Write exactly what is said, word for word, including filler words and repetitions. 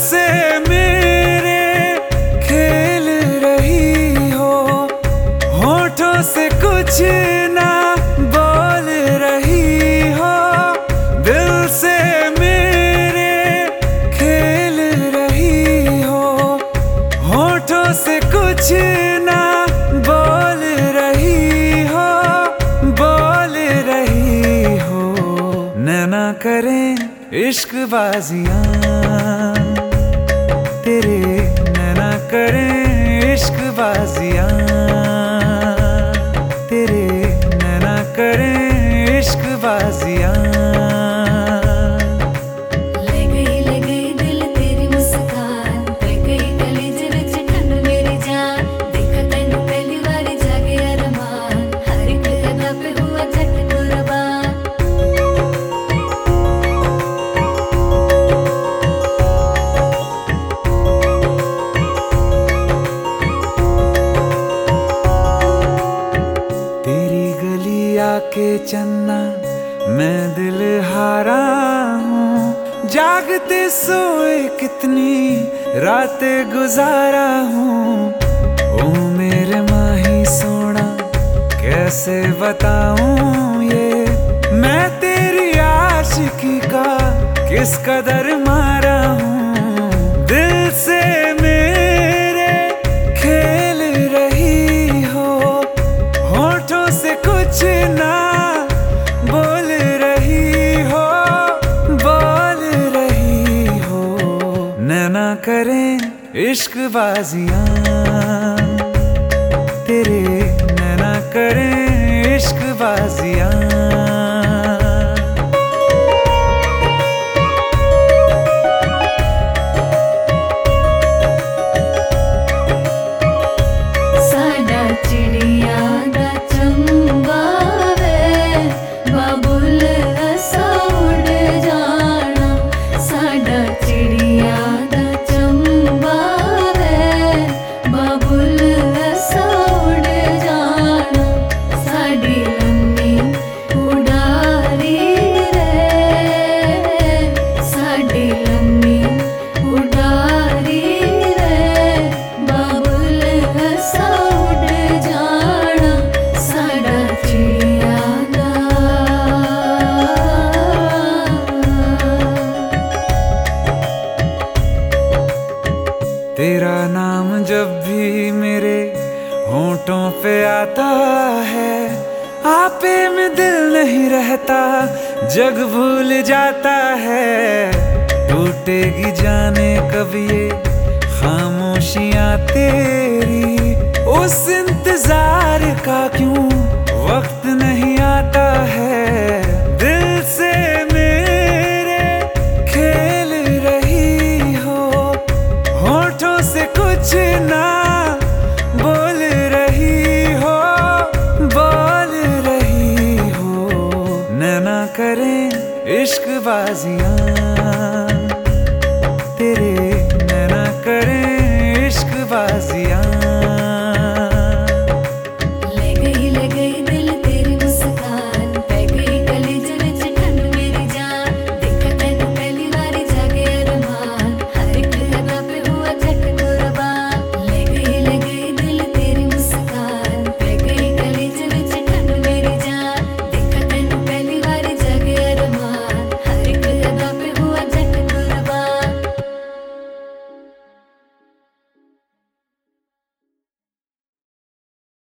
से मेरे खेल रही हो, होठों से कुछ ना बोल रही हो। दिल से मेरे खेल रही हो, होठों से कुछ ना बोल रही हो, बोल रही हो। नैना करें इश्क बाजियां तेरे, नैना करें इश्क बाजियां तेरे, नैना करें इश्क बाजियां। के चन्ना मैं दिल हारा हूँ, जागते सोए कितनी रातें गुजारा हूँ। ओ मेरे माही सोना कैसे बताऊँ ये मैं तेरी आशिकी का किस कदर मारा हूँ। दिल से मेरे खेल रही हो, होठों से कुछ ना बोल रही हो, बोल रही हो। नैना करें इश्क बाजियां तेरे, नैना करें इश्क बाजियां। तेरा नाम जब भी मेरे होठों पे आता है, आपे में दिल नहीं रहता, जग भूल जाता है। टूटेगी जाने कब ये खामोशियां तेरी, उस इंतजार का क्यों वक्त नहीं आता है। दिल से मेरे खेल रही हो, होठों से कुछ ना बोल रही हो, बोल रही हो। नैना करें इश्क बाजियां तेरे,